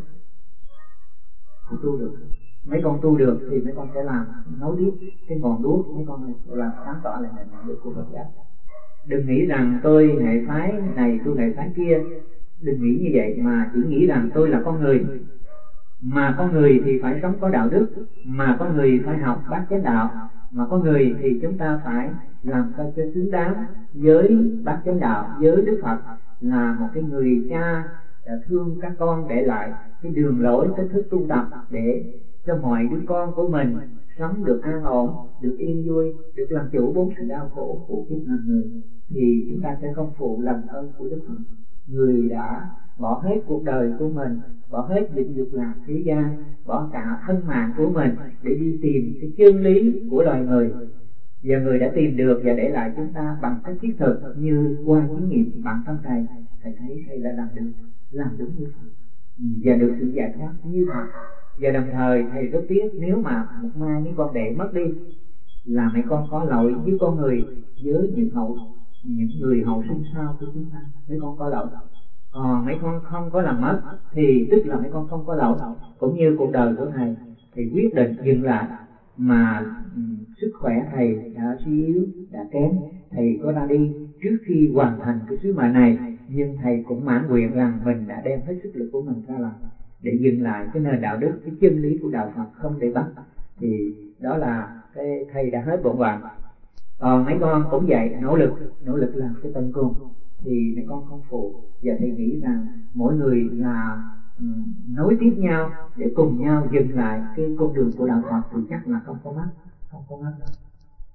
cũng tu được. Mấy con tu được thì mấy con sẽ làm nối tiếp cái ngọn đuốc, mấy con làm sáng tỏ lại nền đạo đức của Phật giáo. Đừng nghĩ rằng tôi hệ phái này, tôi hệ phái kia, đừng nghĩ như vậy, mà chỉ nghĩ rằng tôi là con người, mà con người thì phải sống có đạo đức, mà con người phải học bát chánh đạo, mà con người thì chúng ta phải làm sao cho xứng đáng với bát chánh đạo, với Đức Phật là một cái người cha đã thương các con, để lại cái đường lối, cái thức tu tập để cho mọi đứa con của mình sống được an ổn, được yên vui, được làm chủ bốn sự đau khổ của kiếp làm người. Thì chúng ta sẽ không phụ lòng ơn của Đức Phật, người đã bỏ hết cuộc đời của mình, bỏ hết những dục lạc thế gian, bỏ cả thân mạng của mình để đi tìm cái chân lý của loài người. Và người đã tìm được và để lại chúng ta bằng cách thiết thực, như qua chứng nghiệm bản thân thầy thấy thầy đã làm đúng như Phật, và được sự giải thoát như Phật. Và đồng thời thầy rất tiếc nếu mà một mai mấy con đệ mất đi, là mấy con có lỗi với con người, với những người hậu sinh sau của chúng ta. Mấy con có lỗi, còn mấy con không có làm mất thì tức là mấy con không có lỗi. Cũng như cuộc đời của thầy quyết định dừng lại, mà sức khỏe thầy đã suy yếu, đã kém, thầy có ra đi trước khi hoàn thành cái sứ mệnh này, nhưng thầy cũng mãn nguyện rằng mình đã đem hết sức lực của mình ra làm để dừng lại cái nền đạo đức, cái chân lý của đạo Phật, không để bắt. Thì đó là cái thầy đã hết bổn phận. Còn mấy con cũng vậy, nỗ lực làm cái tận cùng thì mấy con không phụ. Và thầy nghĩ rằng mỗi người là nối tiếp nhau để cùng nhau dừng lại cái con đường của đạo Phật, thì chắc là không có mất.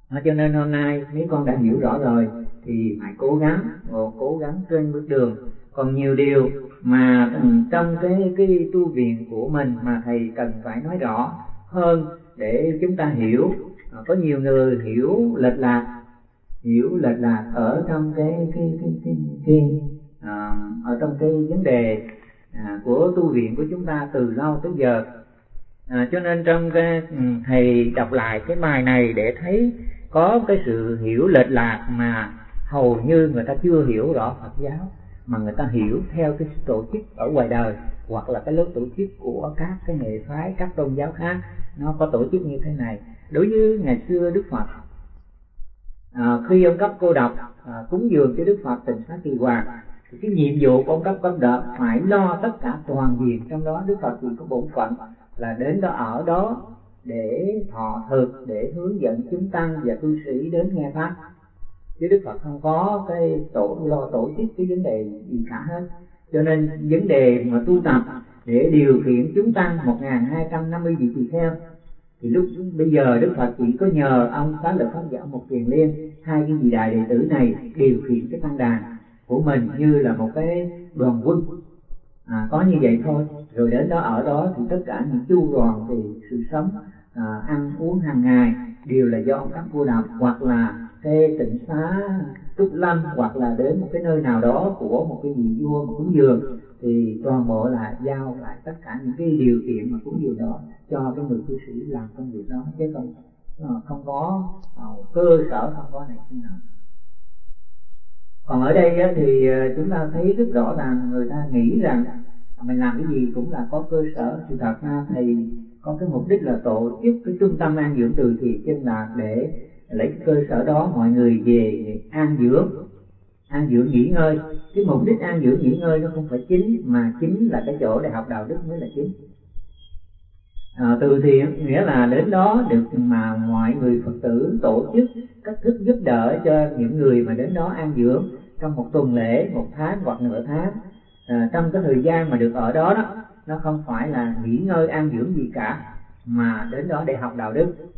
Cho nên hôm nay mấy con đã hiểu rõ rồi thì hãy cố gắng trên bước đường. Còn nhiều điều mà trong cái tu viện của mình mà thầy cần phải nói rõ hơn để chúng ta hiểu. Có nhiều người hiểu lệch lạc ở trong ở trong cái vấn đề của tu viện của chúng ta từ lâu tới giờ. Cho nên trong thầy đọc lại cái bài này để thấy có cái sự hiểu lệch lạc mà hầu như người ta chưa hiểu rõ Phật giáo, mà người ta hiểu theo cái tổ chức ở ngoài đời, hoặc là cái lớp tổ chức của các cái hệ phái, các tôn giáo khác nó có tổ chức như thế này. Đối với ngày xưa Đức Phật, khi ông Cấp Cô Độc cúng dường cho Đức Phật Tịnh Xá Kỳ Hoàng, thì cái nhiệm vụ của ông Cấp Cô Độc phải lo tất cả toàn diện. Trong đó Đức Phật chỉ có bổn phận là đến đó ở đó để thọ thực, để hướng dẫn chúng tăng và cư sĩ đến nghe pháp, chứ Đức Phật không có cái lo tổ chức cái vấn đề gì cả hết. Cho nên vấn đề mà tu tập để điều khiển chúng tăng 1250 vị tỳ kheo thì lúc bây giờ Đức Phật chỉ có nhờ ông Xá Lợi Pháp và ông Mục Kiền Liên, hai cái vị đại đệ tử này điều khiển cái tăng đàn của mình như là một cái đoàn quân, có như vậy thôi. Rồi đến đó ở đó thì tất cả những chu đoàn thì sự sống ăn uống hàng ngày đều là do ông Cấp Cô Độc, hoặc là cái Tịnh Xá Túc Lâm, hoặc là đến một cái nơi nào đó của một cái vị vua mà cúng dường, thì toàn bộ là giao lại tất cả những cái điều kiện mà cúng dường đó cho cái người cư sĩ làm công việc đó, chứ không có cơ sở, không có này kia nào. Còn ở đây thì chúng ta thấy rất rõ ràng người ta nghĩ rằng mình làm cái gì cũng là có cơ sở. Sự thật ra thầy có cái mục đích là tổ chức cái trung tâm an dưỡng từ thiện Chân Lạc để lấy cái cơ sở đó mọi người về an dưỡng nghỉ ngơi. Cái mục đích an dưỡng nghỉ ngơi nó không phải chính, mà chính là cái chỗ để học đạo đức mới là chính. Từ thiện nghĩa là đến đó được mà mọi người Phật tử tổ chức cách thức giúp đỡ cho những người mà đến đó an dưỡng trong một tuần lễ, một tháng hoặc nửa tháng. Trong cái thời gian mà được ở đó đó, nó không phải là nghỉ ngơi an dưỡng gì cả, mà đến đó để học đạo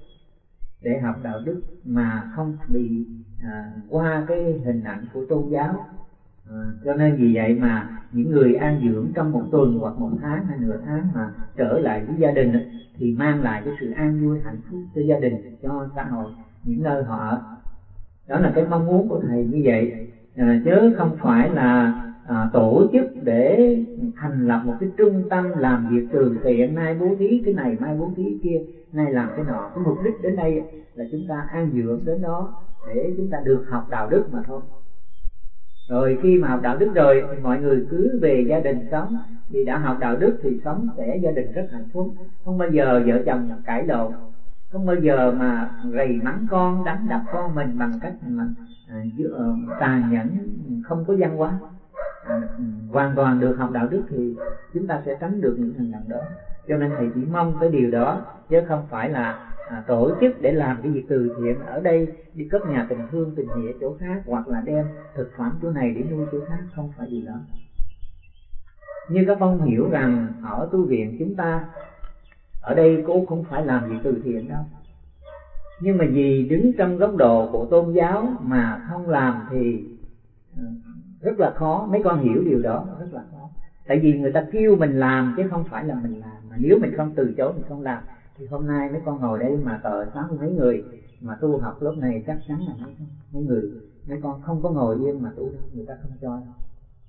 đức mà không bị qua cái hình ảnh của tôn giáo. Cho nên vì vậy mà những người an dưỡng trong một tuần hoặc một tháng hay nửa tháng mà trở lại với gia đình thì mang lại cái sự an vui hạnh phúc cho gia đình, cho xã hội, những nơi họ ở. Đó là cái mong muốn của thầy như vậy, chứ không phải là tổ chức để thành lập một cái trung tâm làm việc từ thiện, nay bố thí cái này, mai bố thí cái kia, nay làm cái nọ. Cái mục đích đến đây là chúng ta an dưỡng đến đó để chúng ta được học đạo đức mà thôi. Rồi khi mà học đạo đức rồi thì mọi người cứ về gia đình sống, vì đã học đạo đức thì sống sẽ gia đình rất hạnh phúc, không bao giờ vợ chồng cãi lộn, không bao giờ mà rầy mắng con, đánh đập con mình bằng cách mà tàn nhẫn, không có văn hóa. Hoàn toàn được học đạo đức thì chúng ta sẽ tránh được những hành động đó. Cho nên thầy chỉ mong cái điều đó, chứ không phải là tổ chức để làm cái việc từ thiện ở đây, đi cấp nhà tình thương tình nghĩa chỗ khác, hoặc là đem thực phẩm chỗ này để nuôi chỗ khác, không phải điều đó. Như các con hiểu rằng ở tu viện chúng ta ở đây cũng không phải làm việc từ thiện đâu, nhưng mà vì đứng trong góc độ của tôn giáo mà không làm thì rất là khó. Mấy con hiểu điều đó rất là khó, tại vì người ta kêu mình làm chứ không phải là mình làm. Mà nếu mình không từ chối, mình không làm thì hôm nay mấy con ngồi đây mà 60 mấy người mà tu học lúc này chắc chắn là mấy con không có ngồi yên mà tu đâu, người ta không cho đâu.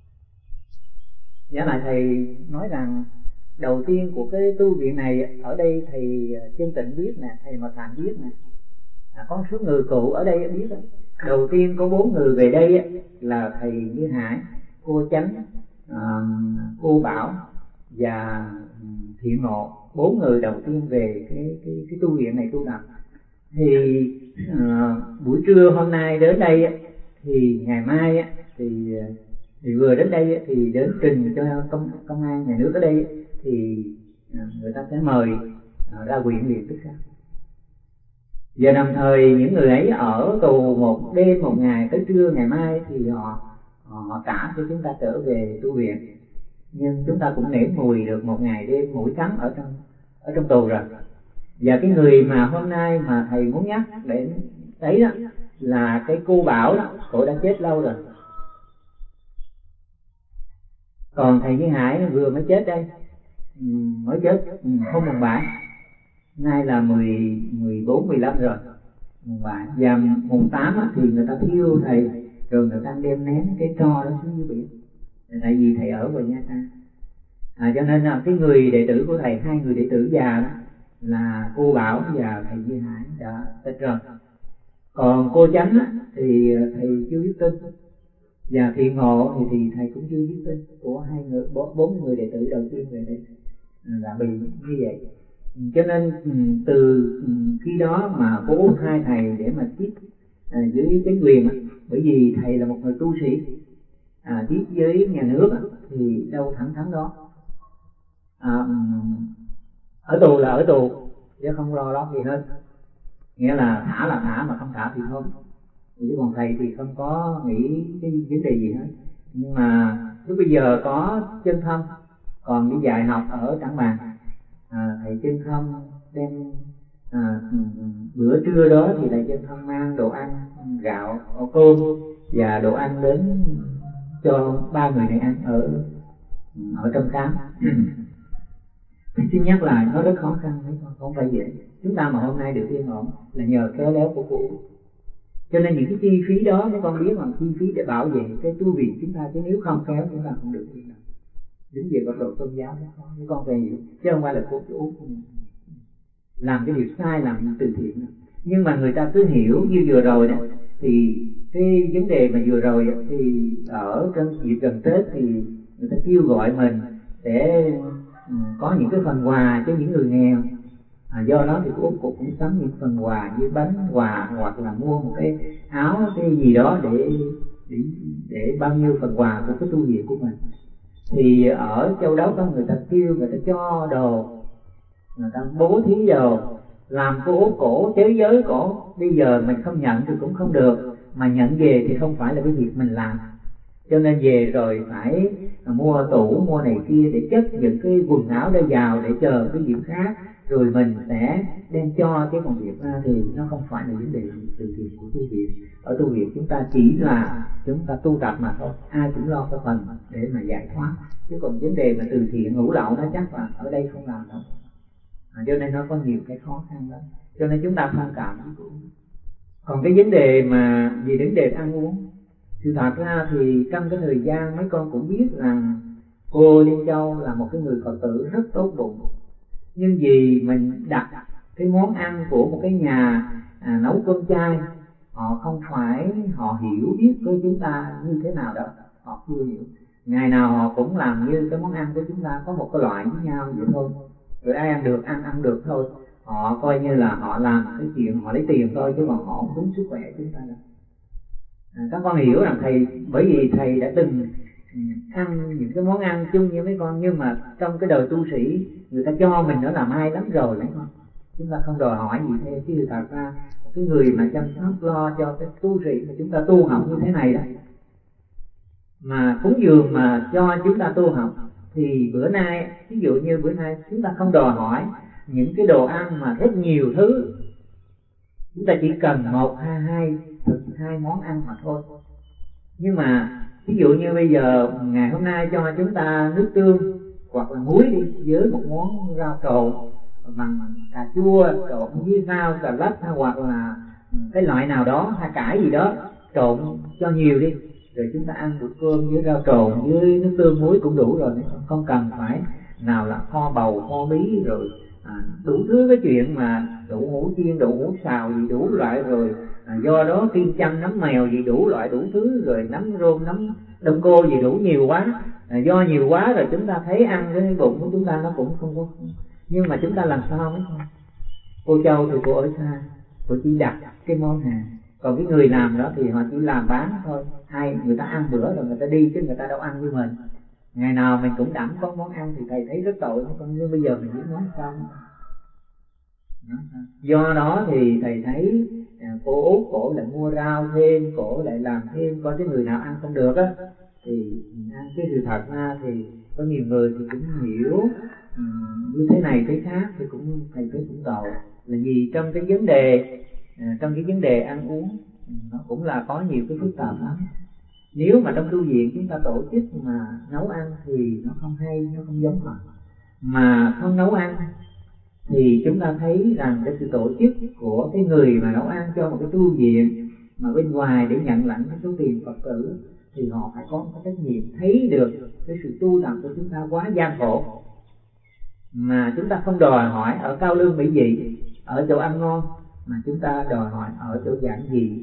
Giả lại thầy nói rằng đầu tiên của cái tu viện này ở đây thầy Chân Tịnh biết nè, thầy Mà Thành biết nè, có số người cụ ở đây biết đó. Đầu tiên có 4 người về đây là thầy Như Hải, cô Chánh, cô Bảo và Thiện Ngộ. 4 người đầu tiên về cái tu viện này tu tập. Thì buổi trưa hôm nay đến đây thì ngày mai thì vừa đến đây thì đến trình cho công an nhà nước ở đây thì người ta sẽ mời ra huyện liền tức khắc. Và đồng thời những người ấy ở tù một đêm một ngày, tới trưa ngày mai thì họ trả cho chúng ta trở về tu viện. Nhưng chúng ta cũng nếm mùi được một ngày đêm mũi cắn ở trong tù rồi. Và cái người mà hôm nay mà thầy muốn nhắc để đấy đó là cái cô Bảo đó, cổ đã chết lâu rồi. Còn thầy Như Hải vừa mới chết đây, mới chết hôm mùng 7, nay là 14, 15 rồi, mùng 7. Và mùng 8 thì người ta thiêu thầy, rồi người ta đem ném cái tro đó xuống dưới biển, tại vì thầy ở về Nha Trang. Cho nên là cái người đệ tử của thầy, 2 người đệ tử già đó là cô Bảo và thầy Như Hải đã chết rồi. Còn cô Chánh thì thầy chưa biết tin, và Thiện Ngộ thì thầy cũng chưa biết tin, của 4 người đệ tử đầu tiên về đây là bị như vậy. Cho nên từ khi đó mà cố 2 thầy để mà tiếp dưới chính quyền, bởi vì thầy là một người tu sĩ, tiếp với nhà nước thì đâu thẳng thắn đó. Ở tù là ở tù chứ không lo gì hết, nghĩa là thả mà không thả thì thôi. Chứ còn thầy thì không có nghĩ cái vấn đề gì hết. Nhưng mà lúc bây giờ có Chân Thông còn đi dạy học ở Trảng Bàng, thầy Chân Thông đem bữa trưa đó thì thầy Chân Thông mang đồ ăn, gạo, cơm và đồ ăn đến cho 3 người này ăn ở trong cám. Xin nhắc lại, nó rất khó khăn đấy, không phải dễ. Chúng ta mà hôm nay được yên ổn là nhờ khéo léo của cô. Cho nên những cái chi phí đó mấy con biết là chi phí để bảo vệ cái tu viện chúng ta, chứ nếu không khéo chúng ta không được yên ổn. Đứng về góc độ tôn giáo mấy con phải hiểu, chứ không phải là cô chú làm cái điều sai, làm gì từ thiện đâu. Nhưng mà người ta cứ hiểu như vừa rồi đó, thì cái vấn đề mà vừa rồi thì ở trong dịp gần Tết thì người ta kêu gọi mình để có những cái phần quà cho những người nghèo. Do đó thì cô Út cũng sắm những phần quà như bánh quà, hoặc là mua một cái áo cái gì đó để bao nhiêu phần quà của cái tu viện của mình. Thì ở Châu Đốc đó, người ta kêu, người ta cho đồ, người ta bố thí đồ, làm cô Út cổ chế giới cổ. Bây giờ mình không nhận thì cũng không được, mà nhận về thì không phải là cái việc mình làm. Cho nên về rồi phải mua tủ, mua này kia để chất những cái quần áo để vào để chờ cái dịp khác, rồi mình sẽ đem cho. Chứ còn việc ra thì nó không phải là vấn đề từ thiện của tu viện. Ở tu viện chúng ta chỉ là chúng ta tu tập mà thôi, ai cũng lo cái phần để mà giải thoát. Chứ còn vấn đề mà từ thiện ngũ lậu nó chắc là ở đây không làm đâu. Cho nên nó có nhiều cái khó khăn lắm, cho nên chúng ta thông cảm với cô. Còn cái vấn đề mà về vấn đề ăn uống thì thật ra thì trong cái thời gian mấy con cũng biết rằng cô Liên Châu là một cái người Phật tử rất tốt bụng, nhưng vì mình đặt cái món ăn của một cái nhà nấu cơm chay, họ không phải họ hiểu biết với chúng ta như thế nào đó, họ chưa hiểu. Ngày nào họ cũng làm như cái món ăn của chúng ta có một cái loại với nhau vậy thôi, rồi ai ăn được ăn được thôi. Họ coi như là họ làm cái chuyện họ lấy tiền thôi, chứ còn họ không đúng sức khỏe chúng ta đâu. Các con hiểu rằng thầy, bởi vì thầy đã từng ăn những cái món ăn chung như mấy con, nhưng mà trong cái đời tu sĩ người ta cho mình nó là may lắm rồi mấy con, chúng ta không đòi hỏi gì thêm. Chứ thật ra cái người mà chăm sóc lo cho cái tu sĩ mà chúng ta tu học như thế này đó, mà cúng dường mà cho chúng ta tu học, thì bữa nay ví dụ như bữa nay chúng ta không đòi hỏi những cái đồ ăn mà rất nhiều thứ, chúng ta chỉ cần một hai món ăn mà thôi. Nhưng mà ví dụ như bây giờ ngày hôm nay cho chúng ta nước tương hoặc là muối đi, với một món rau trộn bằng cà chua trộn với rau cà lách, hoặc là cái loại nào đó, hay cải gì đó trộn cho nhiều đi, rồi chúng ta ăn bữa cơm với rau trộn với nước tương muối cũng đủ rồi. Không cần phải nào là kho bầu kho bí, rồi đủ thứ cái chuyện mà đậu hũ chiên đậu hũ xào gì đủ loại, rồi do đó kim châm nấm mèo gì đủ loại đủ thứ, rồi nấm rôm nấm đông cô gì đủ nhiều quá. Do nhiều quá rồi chúng ta thấy ăn cái bụng của chúng ta nó cũng không có. Nhưng mà chúng ta làm sao mấy con? Cô Châu thì cô ở xa, cô chỉ đặt cái món hàng, còn cái người làm đó thì họ chỉ làm bán thôi. Hay người ta ăn bữa rồi người ta đi, chứ người ta đâu ăn như mình. Ngày nào mình cũng đẵm có món ăn thì thầy thấy rất tội mấy con, nhưng bây giờ mình biết nói sao. Do đó thì thầy thấy cô Út cổ lại mua rau thêm, cổ lại làm thêm, coi cái người nào ăn không được á thì ăn. Cái sự thật ra thì có nhiều người thì cũng hiểu như thế này thế khác, thì cũng thầy thấy cũng tội, là vì trong cái vấn đề trong cái vấn đề ăn uống nó cũng là có nhiều cái phức tạp lắm. Nếu mà trong tu viện chúng ta tổ chức mà nấu ăn thì nó không hay, nó không giống họ. Mà không nấu ăn thì chúng ta thấy rằng cái sự tổ chức của cái người mà nấu ăn cho một cái tu viện mà bên ngoài để nhận lãnh cái số tiền Phật tử, thì họ phải có một cái trách nhiệm thấy được cái sự tu tập của chúng ta quá gian khổ, mà chúng ta không đòi hỏi ở cao lương mỹ vị, ở chỗ ăn ngon, mà chúng ta đòi hỏi ở chỗ giản dị,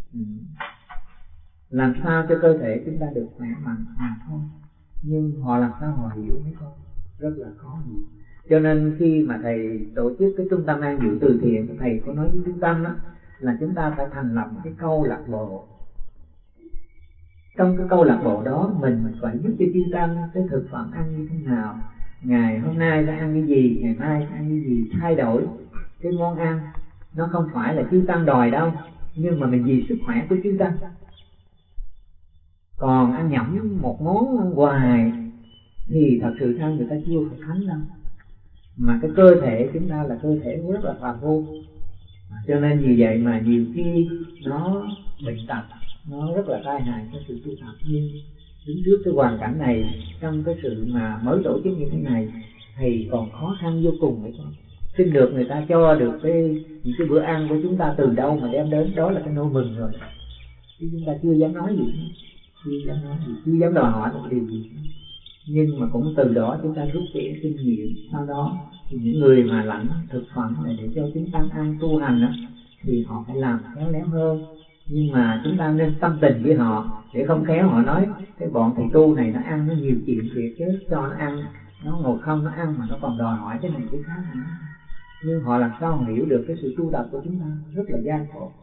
làm sao cho cơ thể chúng ta được khỏe mạnh mà thôi. Nhưng họ làm sao họ hiểu mấy con, rất là khó hiểu. Cho nên khi mà thầy tổ chức cái trung tâm an dưỡng từ thiện, thầy có nói với trung tâm đó, là chúng ta phải thành lập một cái câu lạc bộ. Trong cái câu lạc bộ đó mình phải giúp cho chư tăng cái thực phẩm ăn như thế nào, ngày hôm nay phải ăn cái gì, ngày mai phải ăn cái gì, thay đổi cái món ăn. Nó không phải là chư tăng đòi đâu, nhưng mà mình vì sức khỏe của chư tăng. Còn ăn nhẩm một món hoài thì thật sự ra người ta chưa phải thánh đâu, mà cái cơ thể chúng ta là cơ thể rất là phàm phu. Cho nên vì vậy mà nhiều khi nó bệnh tật, nó rất là tai hại cho sự tu tập. Nhưng đứng trước cái hoàn cảnh này, trong cái sự mà mới tổ chức như thế này, thầy còn khó khăn vô cùng đấy con. Xin được người ta cho được những cái bữa ăn của chúng ta từ đâu mà đem đến, đó là cái nỗi mừng rồi. Chứ chúng ta chưa dám nói gì, chưa dám đòi hỏi một điều gì. Nhưng mà cũng từ đó chúng ta rút kể kinh nghiệm. Sau đó thì những người mà lãnh thực phẩm này để cho chúng ta ăn tu hành đó, thì họ phải làm khéo léo hơn. Nhưng mà chúng ta nên tâm tình với họ, để không khéo họ nói cái bọn thầy tu này nó ăn nó nhiều chuyện thiệt chứ, cho nó ăn, nó ngồi không nó ăn mà nó còn đòi hỏi cái này cái khác nữa. Nhưng họ làm sao họ hiểu được cái sự tu tập của chúng ta rất là gian khổ.